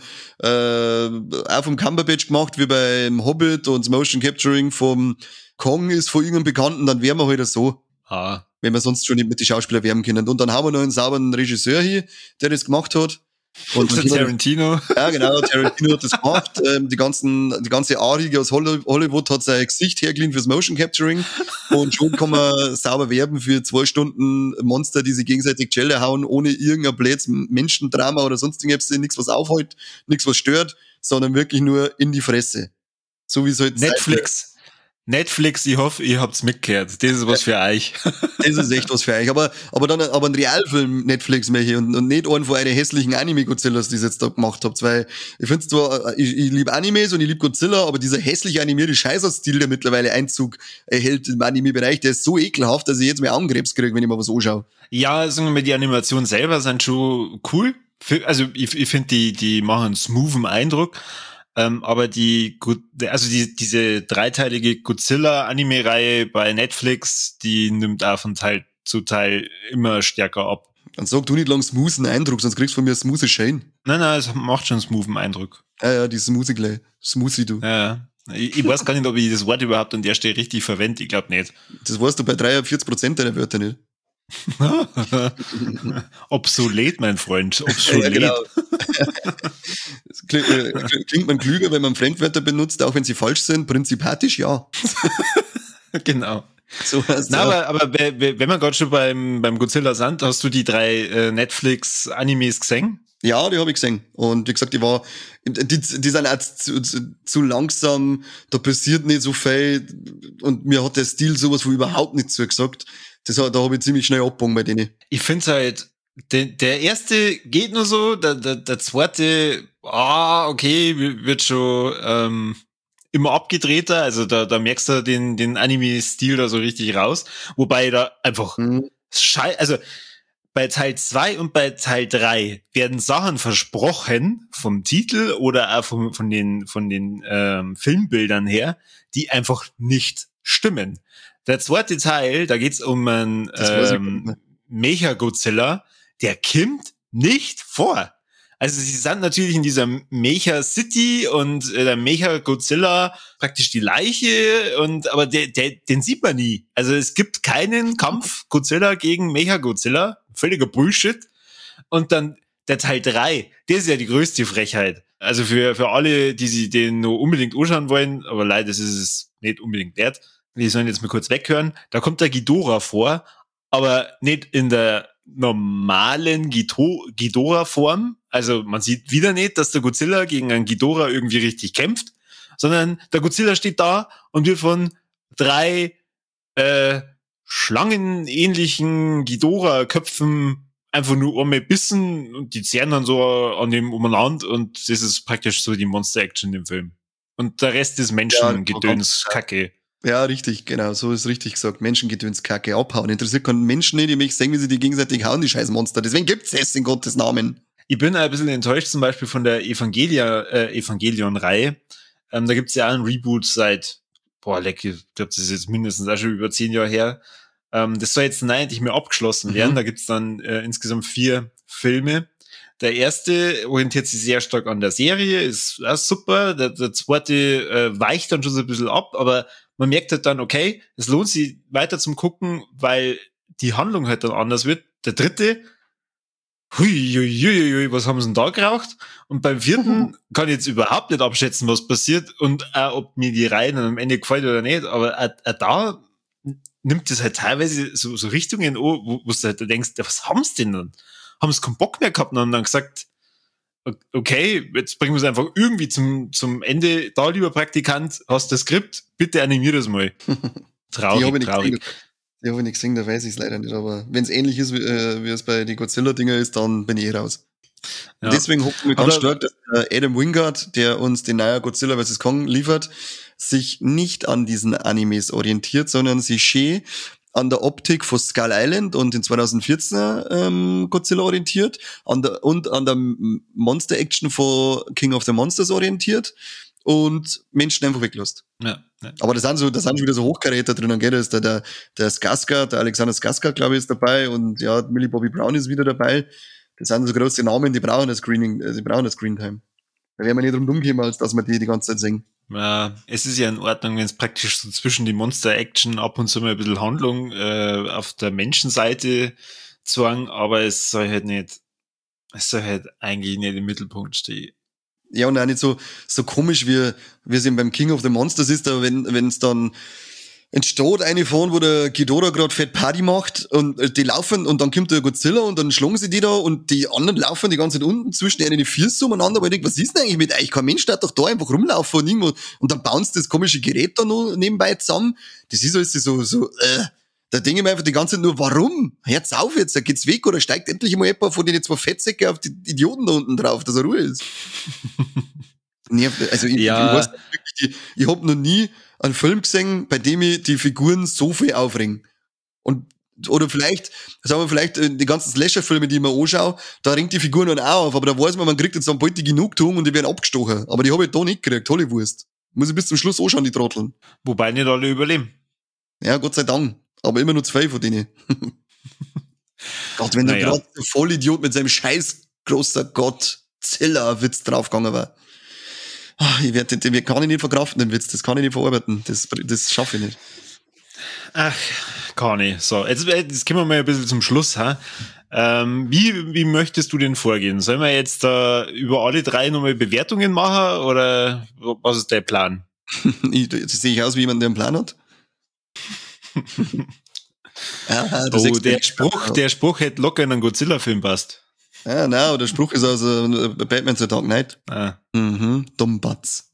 vom Cumberbatch gemacht, wie beim Hobbit, und das Motion Capturing vom Kong ist von irgendeinem Bekannten, dann wären wir halt so. Wenn wir sonst schon nicht mit den Schauspielern werben können. Und dann haben wir noch einen sauberen Regisseur hier, der das gemacht hat. Und Tarantino. Ja, genau, Tarantino hat das gemacht. Die ganze Arige aus Hollywood hat sein Gesicht hergeliehen fürs Motion Capturing. Und schon kann man sauber werben für 2 Stunden Monster, die sich gegenseitig Schelle hauen, ohne irgendein blödes Menschendrama oder sonst irgendwas, nichts was aufhält, nichts was stört, sondern wirklich nur in die Fresse. So wie es halt Netflix, ich hoffe, ihr habt's mitgehört. Das ist was für euch. Das ist echt was für euch. Aber ein Realfilm Netflix mehr und nicht einen von einer hässlichen Anime-Godzillas, die ihr jetzt da gemacht habt. Weil ich finde zwar, ich liebe Animes und ich liebe Godzilla, aber dieser hässliche animierte Scheißerstil, der mittlerweile Einzug erhält im Anime-Bereich, der ist so ekelhaft, dass ich jetzt mehr Augenkrebs kriege, wenn ich mal was anschaue. Ja, sagen wir mal, die Animationen selber sind schon cool. Also ich finde, die machen einen smoothen Eindruck. Aber diese dreiteilige Godzilla-Anime-Reihe bei Netflix, die nimmt auch von Teil zu Teil immer stärker ab. Dann sag du nicht lang smoothen Eindruck, sonst kriegst du von mir smoothie Shane. Nein, es macht schon einen smoothen Eindruck. Ja, die Smoothie gleich. Smoothie, du. Ja. Ich weiß gar nicht, ob ich das Wort überhaupt an der Stelle richtig verwende. Ich glaube nicht. Das weißt du bei 43% deiner Wörter nicht. Obsolet, mein Freund. Obsolet. Ja, genau. Klingt man klüger, wenn man Fremdwörter benutzt, auch wenn sie falsch sind? Prinzipatisch, ja. Genau. So aber wenn wir gerade schon beim Godzilla sind, hast du die 3 Netflix-Animes gesehen? Ja, die habe ich gesehen. Und wie gesagt, die sind auch zu langsam, da passiert nicht so viel und mir hat der Stil sowas von überhaupt nicht zugesagt. Da habe ich ziemlich schnell abgegangen bei denen. Ich finde halt, der erste geht nur so, der zweite, okay, wird schon immer abgedrehter, also da merkst du den Anime-Stil da so richtig raus, wobei da einfach also bei Teil 2 und bei Teil 3 werden Sachen versprochen vom Titel oder auch von den Filmbildern her, die einfach nicht stimmen. Der zweite Teil, da geht's um einen Mecha-Godzilla, der kommt nicht vor. Also sie sind natürlich in dieser Mecha-City und der Mecha-Godzilla praktisch die Leiche, aber den sieht man nie. Also es gibt keinen Kampf Godzilla gegen Mecha-Godzilla. Völliger Bullshit. Und dann der Teil 3, der ist ja die größte Frechheit. Also für alle, die sich den nur unbedingt anschauen wollen, aber leider ist es nicht unbedingt wert. Die sollen jetzt mal kurz weghören. Da kommt der Ghidorah vor, aber nicht in der normalen Ghidorah-Form. Also man sieht wieder nicht, dass der Godzilla gegen einen Ghidorah irgendwie richtig kämpft, sondern der Godzilla steht da und wird von 3 schlangenähnlichen Ghidorah-Köpfen einfach nur einmal bissen und die zehren dann so an dem umeinander und das ist praktisch so die Monster-Action im Film. Und der Rest ist Menschengedöns, Kacke. Ja, richtig, genau, so ist richtig gesagt. Menschengedöns, Kacke, abhauen. Interessiert keinen Menschen nicht, die mich sehen, wie sie die gegenseitig hauen, die scheiß Monster. Deswegen gibt's es in Gottes Namen. Ich bin ein bisschen enttäuscht zum Beispiel von der Evangelion-Reihe. Da gibt's ja auch einen Reboot seit ich glaube, das ist jetzt mindestens auch schon über 10 Jahre her. Das soll jetzt nicht mehr abgeschlossen werden. Da gibt's dann insgesamt 4 Filme. Der erste orientiert sich sehr stark an der Serie, ist auch super. Der zweite weicht dann schon so ein bisschen ab, aber man merkt halt dann, okay, es lohnt sich weiter zum Gucken, weil die Handlung halt dann anders wird. Der dritte, was haben sie denn da geraucht? Und beim 4. kann ich jetzt überhaupt nicht abschätzen, was passiert und auch, ob mir die Reihe dann am Ende gefällt oder nicht, aber da nimmt es halt teilweise so Richtungen an, wo du halt denkst, was haben sie denn dann? Haben sie keinen Bock mehr gehabt und haben dann gesagt, okay, jetzt bringen wir es einfach irgendwie zum Ende. Da, lieber Praktikant, hast du das Skript, bitte animier das mal. Traurig. Die habe ich nicht gesehen, da weiß ich es leider nicht, aber wenn es ähnlich ist, wie es bei den Godzilla-Dinger ist, dann bin ich raus. Ja. Deswegen hoffe ich mich ganz stark, dass Adam Wingard, der uns den neuen Godzilla vs. Kong liefert, sich nicht an diesen Animes orientiert, sondern sich schön an der Optik von Skull Island und in 2014 Godzilla orientiert und an der Monster-Action von King of the Monsters orientiert und Menschen einfach weglässt. Ja. Aber da sind schon wieder so Hochkaräter drinnen, gell? Da ist der Skarsgård, der Alexander Skarsgård, glaube ich, ist dabei und ja, Millie Bobby Brown ist wieder dabei. Das sind so große Namen, die brauchen das Screentime. Da werden wir nicht drum rumgehen, als dass wir die ganze Zeit singen. Ja, es ist ja in Ordnung, wenn es praktisch so zwischen die Monster-Action ab und zu mal ein bisschen Handlung auf der Menschenseite zwang, aber es soll halt eigentlich nicht im Mittelpunkt stehen. Ja, und auch nicht so komisch, wie es eben beim King of the Monsters ist, da wenn es dann entsteht eine von, wo der Ghidorah gerade fett Party macht und die laufen und dann kommt der Godzilla und dann schlagen sie die da und die anderen laufen die ganze Zeit unten zwischen denen die Füße umeinander, weil ich denke, was ist denn eigentlich mit euch? Kein Mensch darf doch da einfach rumlaufen und irgendwo und dann bauen sie das komische Gerät da noch nebenbei zusammen. Das ist alles so da denke ich mir einfach die ganze Zeit nur, warum? Hört's auf jetzt, da geht's weg oder steigt endlich mal jemand von den 2 Fettsäcke auf die Idioten da unten drauf, dass er Ruhe ist. Also ich weiß wirklich, ich hab noch nie einen Film gesehen, bei dem ich die Figuren so viel aufregen. Oder vielleicht die ganzen Slasher-Filme, die ich mir anschaue, da ringt die Figuren dann auch auf, aber da weiß man kriegt jetzt dann bald die Genugtuung und die werden abgestochen. Aber die habe ich da nicht gekriegt, Hollywurst. Muss ich bis zum Schluss anschauen, die Trotteln. Wobei nicht alle überleben. Ja, Gott sei Dank. Aber immer nur 2 von denen. Gott, wenn der gerade der Vollidiot mit seinem scheiß großer Godzilla-Witz draufgegangen war. Den kann ich nicht verkraften, den Witz. Das kann ich nicht verarbeiten. Das schaffe ich nicht. Ach, kann ich. So, jetzt kommen wir mal ein bisschen zum Schluss. Wie möchtest du denn vorgehen? Sollen wir jetzt über alle 3 nochmal Bewertungen machen oder was ist dein Plan? Jetzt sehe ich aus wie jemand, der einen Plan hat. Der Spruch hätte locker in einen Godzilla-Film passt. Ja, nein, der Spruch ist aus Batman The Dark Knight. Dummbatz.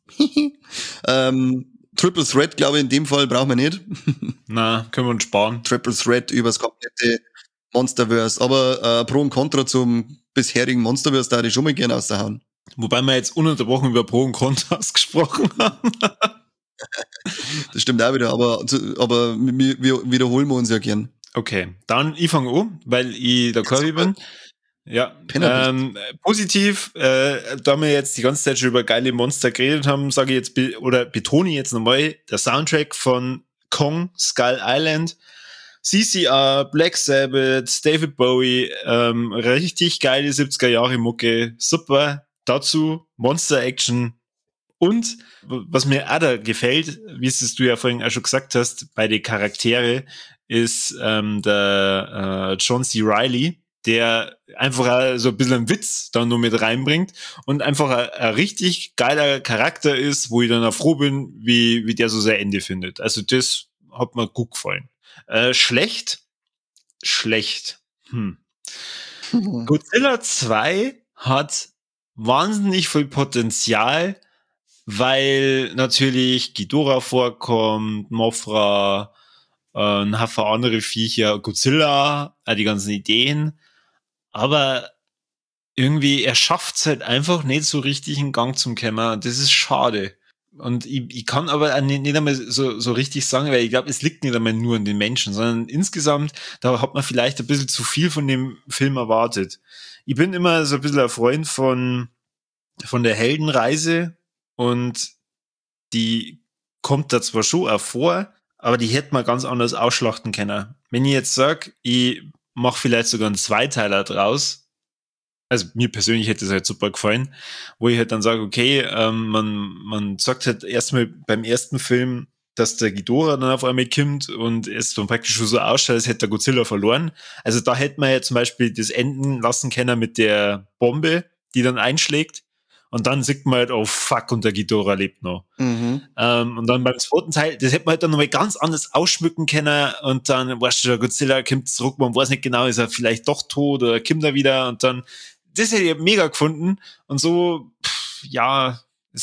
Triple Threat, glaube ich, in dem Fall brauchen wir nicht. Na, können wir uns sparen. Triple Threat übers komplette Monsterverse. Aber Pro und Contra zum bisherigen Monsterverse da hätte ich schon mal gerne aushauen. Wobei wir jetzt ununterbrochen über Pro und Kontras gesprochen haben. Das stimmt auch wieder, aber wir wiederholen wir uns ja gern. Okay, dann ich fange an, weil ich der Corby bin. Ja, positiv, da wir jetzt die ganze Zeit schon über geile Monster geredet haben, sage ich jetzt, betone ich jetzt nochmal, der Soundtrack von Kong, Skull Island, CCR, Black Sabbath, David Bowie, richtig geile 70er Jahre Mucke, super, dazu Monster Action und was mir auch da gefällt, wie es du ja vorhin auch schon gesagt hast, bei den Charaktere ist der John C. Reilly, der einfach so ein bisschen einen Witz dann nur mit reinbringt und einfach ein richtig geiler Charakter ist, wo ich dann auch froh bin, wie der so sein Ende findet. Also das hat mir gut gefallen. Schlecht. Godzilla 2 hat wahnsinnig viel Potenzial, weil natürlich Ghidorah vorkommt, Mothra, ein Haufen andere Viecher, Godzilla, die ganzen Ideen. Aber irgendwie, er schafft es halt einfach nicht so richtig in Gang zum Kämmer. Das ist schade. Und ich kann aber nicht einmal so richtig sagen, weil ich glaube, es liegt nicht einmal nur an den Menschen, sondern insgesamt, da hat man vielleicht ein bisschen zu viel von dem Film erwartet. Ich bin immer so ein bisschen ein Freund von der Heldenreise und die kommt da zwar schon auch vor, aber die hätte man ganz anders ausschlachten können. Wenn ich jetzt sage, ich mache vielleicht sogar einen Zweiteiler draus, also mir persönlich hätte es halt super gefallen, wo ich halt dann sage, okay, man sagt halt erstmal beim ersten Film, dass der Ghidorah dann auf einmal kommt und es dann praktisch schon so ausschaut, als hätte der Godzilla verloren. Also da hätte man ja zum Beispiel das enden lassen können mit der Bombe, die dann einschlägt. Und dann sieht man halt, oh fuck, und der Ghidorah lebt noch. Und dann beim zweiten Teil, das hätte man halt dann nochmal ganz anders ausschmücken können und dann, weißt du, der Godzilla kommt zurück, man weiß nicht genau, ist er vielleicht doch tot oder kommt er wieder und dann, das hätte ich mega gefunden und so, du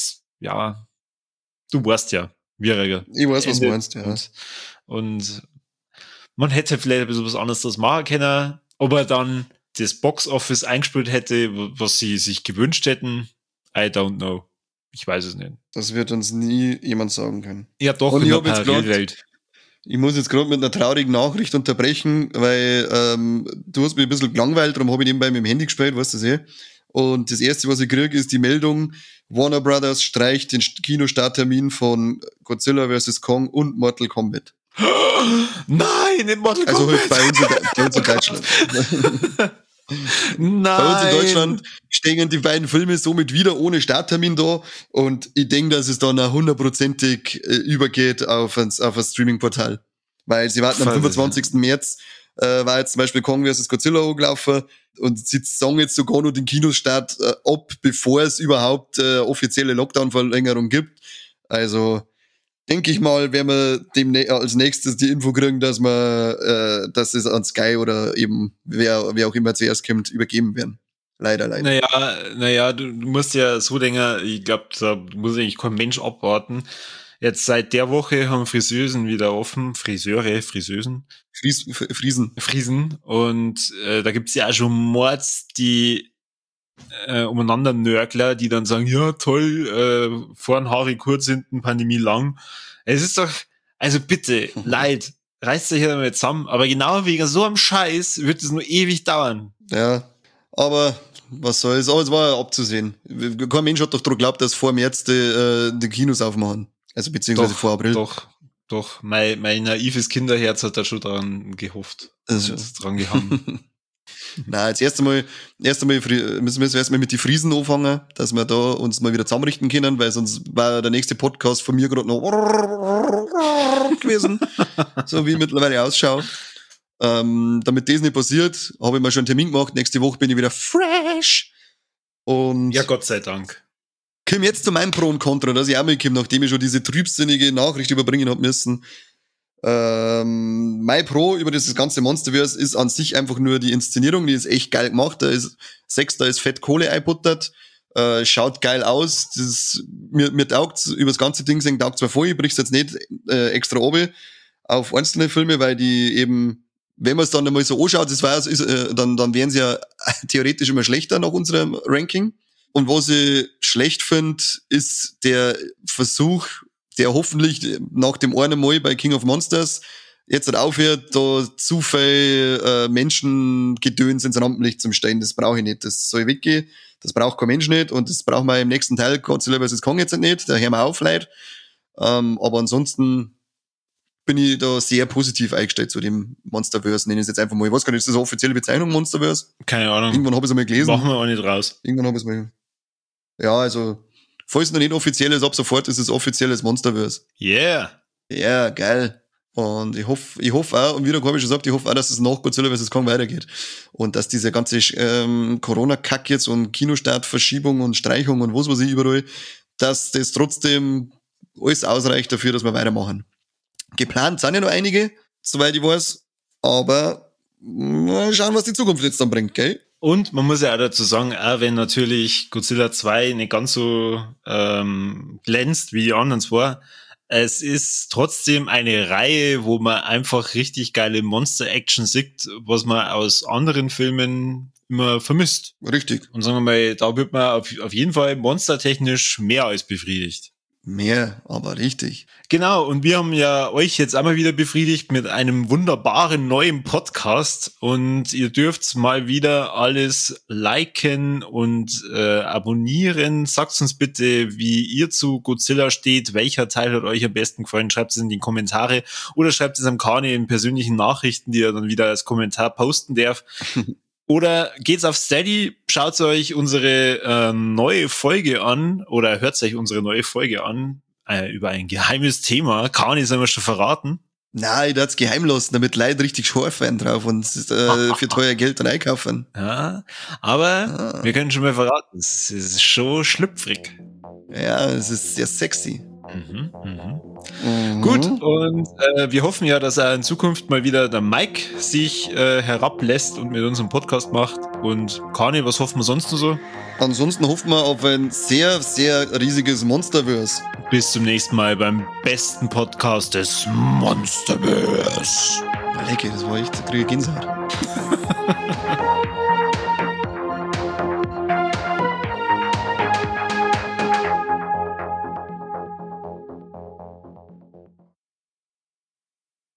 weißt ja, wie er ich weiß, was du meinst, ja. Und man hätte vielleicht ein bisschen was anderes machen können, ob er dann das Box-Office eingespielt hätte, was sie sich gewünscht hätten, I don't know. Ich weiß es nicht. Das wird uns nie jemand sagen können. Ja, doch, in der Parallelwelt. Ich muss jetzt gerade mit einer traurigen Nachricht unterbrechen, weil du hast mich ein bisschen gelangweilt, darum habe ich nebenbei mit dem Handy gespielt, weißt du eh. Und das erste, was ich kriege, ist die Meldung, Warner Brothers streicht den Kinostarttermin von Godzilla vs. Kong und Mortal Kombat. Nein, nicht Mortal Kombat! Also halt bei uns in Deutschland. Nein. Bei uns in Deutschland stehen die beiden Filme somit wieder ohne Starttermin da und ich denke, dass es dann auch 100%ig übergeht auf ein Streaming-Portal. Weil sie warten am 25. März, war jetzt zum Beispiel Kong vs. Godzilla angelaufen und sie sagen jetzt sogar noch den Kinostart ab, bevor es überhaupt offizielle Lockdown-Verlängerung gibt. Also denke ich mal, werden wir als nächstes die Info kriegen, dass es an Sky oder eben wer auch immer zuerst kommt, übergeben werden. Leider. Naja, du musst ja so denken, ich glaube, da muss eigentlich kein Mensch abwarten. Jetzt seit der Woche haben Friseusen wieder offen. Friseusen. Friesen. Und da gibt's ja auch schon Mords, die umeinander Nörgler, die dann sagen, ja toll, vorn Haare kurz, hinten Pandemie lang. Es ist doch, also bitte, Leid, reißt euch hier mal zusammen, aber genau wegen so einem Scheiß wird es nur ewig dauern. Ja, aber was soll's, aber es war ja abzusehen. Kein Mensch hat doch daran geglaubt, dass vor März die Kinos aufmachen. Also beziehungsweise vor April. Doch. Mein naives Kinderherz hat da schon dran gehofft. Also dran gehangen. Nein, jetzt erst einmal müssen wir erstmal mit den Friesen anfangen, dass wir da uns mal wieder zusammenrichten können, weil sonst war der nächste Podcast von mir gerade noch gewesen, so wie ich mittlerweile ausschaue. Damit das nicht passiert, habe ich mir schon einen Termin gemacht. Nächste Woche bin ich wieder fresh. Und ja, Gott sei Dank. Komm jetzt zu meinem Pro und Contra, dass ich auch mitkomme, nachdem ich schon diese trübsinnige Nachricht überbringen habe müssen. Mein Pro über das ganze Monsterverse ist an sich einfach nur die Inszenierung, die ist echt geil gemacht. Da ist fett Kohle einbuttert, schaut geil aus. Mir taugt's, über das ganze Ding taugt's zwar voll, ich brich's jetzt nicht extra oben auf einzelne Filme, weil die eben, wenn man es dann einmal so anschaut, dann wären sie ja theoretisch immer schlechter nach unserem Ranking. Und was ich schlecht finde, ist der Versuch, der hoffentlich nach dem einen Mal bei King of Monsters jetzt aufhört, da zu viel Menschengedöns ins Rampenlicht zu stellen. Das brauche ich nicht. Das soll weggehen. Das braucht kein Mensch nicht. Und das brauchen wir im nächsten Teil Godzilla vs. Kong jetzt nicht. Da hören wir auf, Leute. Aber ansonsten bin ich da sehr positiv eingestellt zu dem Monsterverse. Nenne ich es jetzt einfach mal. Ich weiß gar nicht, ist das eine offizielle Bezeichnung, Monsterverse? Keine Ahnung. Irgendwann habe ich es einmal gelesen. Machen wir auch nicht raus. Irgendwann habe ich es mal. Ja, also, falls es noch nicht offiziell ist, ab sofort ist es offizielles Monsterverse. Yeah. Ja, geil. Und ich hoffe auch, und wie der Corby schon sagt, ich hoffe auch, dass es nach Godzilla vs. Kong weitergeht. Und dass diese ganze Corona-Kack jetzt und Kinostartverschiebung und Streichung und was weiß ich überall, dass das trotzdem alles ausreicht dafür, dass wir weitermachen. Geplant sind ja noch einige, soweit ich weiß, aber mal schauen, was die Zukunft jetzt dann bringt, gell? Und man muss ja auch dazu sagen, auch wenn natürlich Godzilla 2 nicht ganz so glänzt wie die anderen zwei, es ist trotzdem eine Reihe, wo man einfach richtig geile Monster-Action sieht, was man aus anderen Filmen immer vermisst. Richtig. Und sagen wir mal, da wird man auf jeden Fall monstertechnisch mehr als befriedigt. Mehr, aber richtig. Genau, und wir haben ja euch jetzt einmal wieder befriedigt mit einem wunderbaren neuen Podcast und ihr dürft mal wieder alles liken und abonnieren. Sagt uns bitte, wie ihr zu Godzilla steht, welcher Teil hat euch am besten gefallen, schreibt es in die Kommentare oder schreibt es am Kani in persönlichen Nachrichten, die er dann wieder als Kommentar posten darf. Oder geht's auf Steady, schaut euch unsere neue Folge an oder hört euch unsere neue Folge an über ein geheimes Thema. Kani, sollen wir schon verraten? Nein, ich darf es geheim lassen, damit Leute richtig scharf werden drauf und für teuer Geld dann einkaufen. Ja, aber wir können schon mal verraten, es ist schon schlüpfrig. Ja, es ist sehr sexy. Gut, und wir hoffen ja, dass er in Zukunft mal wieder der Mike sich herablässt und mit uns einen Podcast macht. Und Kani, was hoffen wir sonst noch so? Ansonsten hoffen wir auf ein sehr, sehr riesiges Monsterverse. Bis zum nächsten Mal beim besten Podcast des Monsterverse. Lecker, das war echt, kriege ich Gänsehaut.